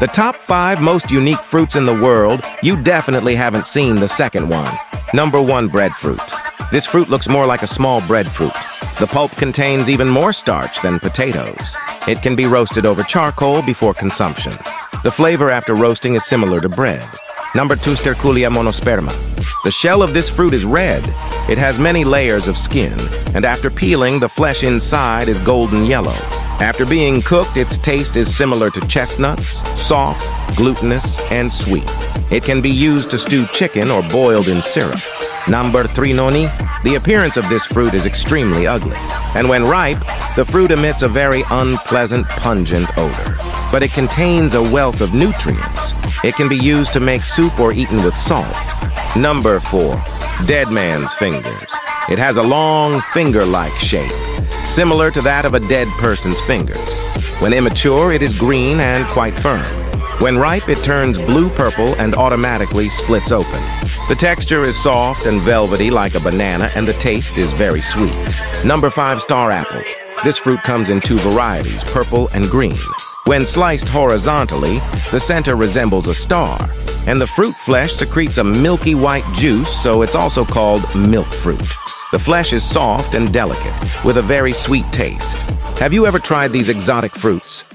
The top 5 most unique fruits in the world, you definitely haven't seen the second one. Number 1, breadfruit. This fruit looks more like a small breadfruit. The pulp contains even more starch than potatoes. It can be roasted over charcoal before consumption. The flavor after roasting is similar to bread. Number 2, Sterculia monosperma. The shell of this fruit is red. It has many layers of skin, and after peeling, the flesh inside is golden yellow. After being cooked, its taste is similar to chestnuts, soft, glutinous, and sweet. It can be used to stew chicken or boiled in syrup. Number 3, noni. The appearance of this fruit is extremely ugly, and when ripe, the fruit emits a very unpleasant, pungent odor. But it contains a wealth of nutrients. It can be used to make soup or eaten with salt. Number 4, dead man's fingers. It has a long, finger-like shape, similar to that of a dead person's fingers. When immature, it is green and quite firm. When ripe, it turns blue-purple and automatically splits open. The texture is soft and velvety like a banana, and the taste is very sweet. Number 5, star apple. This fruit comes in 2 varieties, purple and green. When sliced horizontally, the center resembles a star, and the fruit flesh secretes a milky white juice, so it's also called milk fruit. The flesh is soft and delicate, with a very sweet taste. Have you ever tried these exotic fruits?